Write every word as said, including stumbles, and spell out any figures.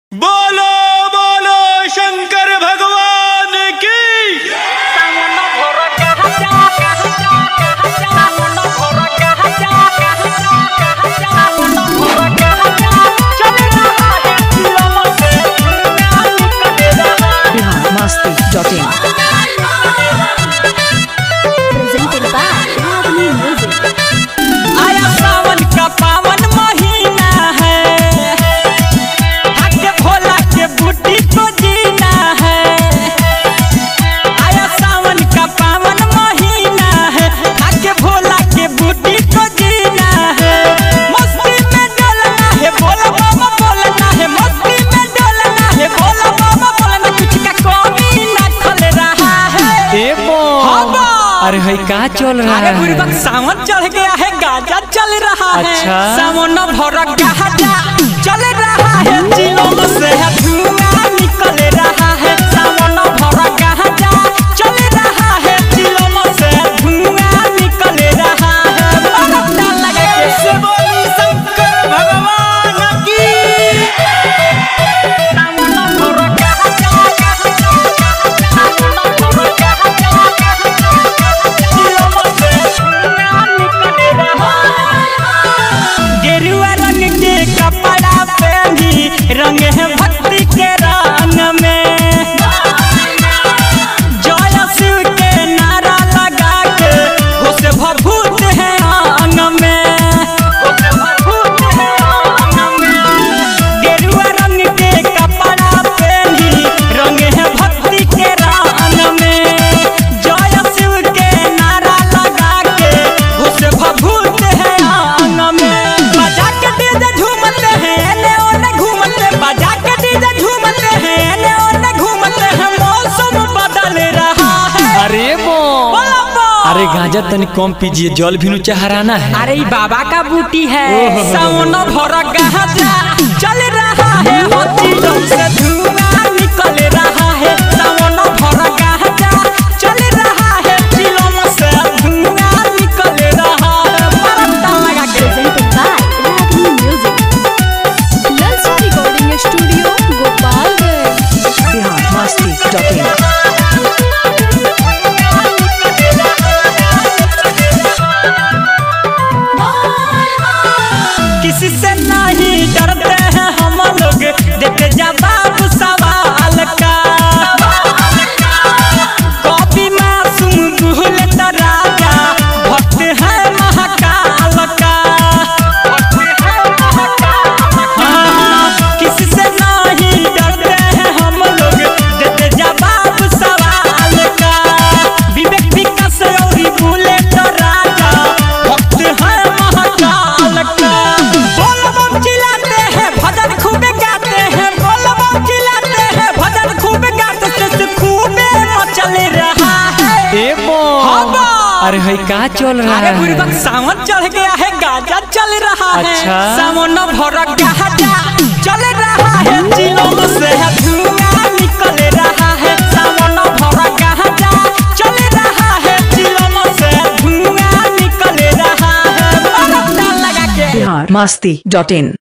बोलो बोलो शंकर भगवान की। Bihar Masti dot in presented by Ragini Music. आया सावन का पावन महीना है, आके भोला के बूटी को जीना है। आया सावन का पावन महीना है, आके भोला के बूटी को जीना है। मस्ती में डोलना है, बोला बाबा बोलना है। मस्ती में डोलना है, बोला बाबा बोलना। कुछ का कमी ना खल रहा है। अरे है का चल रहा अरे है? बुढ़बक सावन चढ़ गया है, गाजा चल रहा है। अच्छा। सावन भर गाजा चल रहा है, चिलों से धुआं निकल रहा है। सावन भर गाजा चल रहा है, चिलों से धुआं निकल रहा है। बर्फ डाल लगा के से बोली शंकर भगवान की। सावन भर गाजा, सावन भर गाजा, चिलों से धुआं निकल रहा है। गेरुआ रंग के कपड़ा पहनी, रंग है भक्ति के रंग में। जय शिव के नारा लगा के होश भभूत है आंग में। गेरुआ रंग के कपड़ा पहनी, रंग है भक्ति के रंग में। जय शिव के नारा लगा के होश भभूत है आंग में। बजा के डीजे झूमते हैं, एने ओने घूमते। बजा के डीजे झूमते हैं, एने ओने घूमते हैं। मौसम बदल रहा है। अरे बो बोला बो। अरे गांजा तनी कम पीजिए, जल भी नु चढ़ाना है। अरे ई बाबा का बूटी है। ओहो। सावन भर गाजा चल रहा है, हथियों से धुआं निकल रहा है। सावन भर गाजा चल रहा है, चिलों से धुआं निकल रहा है। बर्फ डाल लगा के Presented by Ragini Music. Lalsa Recording Studio, Gopalganj. Bihar Masti dot in किसी से नहीं डरते हैं हम लोग, देते जवाब सवाल का। कभी मासूम भूले तो राजा, भक्त है महाकाल का। हाँ, किसी से नहीं डरते हैं हम लोग, देते जवाब सवाल का। विवेक विकास और भूले तो राजा, भक्त है महाकाल का। बोल बम चिल्लाते हैं, भजन खूब गाते हैं। बोल बम चिल्लाते हैं, भजन खूब गाते। से खूबे मचल रहा है। ए बो हाँ बो। अरे है का चल रहा अरे है? बुढ़बक सावन चढ़ गया है, गाजा चल रहा है। अच्छा। सावन भर गाजा चल रहा है, चिलों से धुआं निकल रहा है। सावन भर गाजा चल रहा है, चिलों से धुआं निकल रहा है। बर्फ डाल लगा के बिहार मस्ती डॉट इन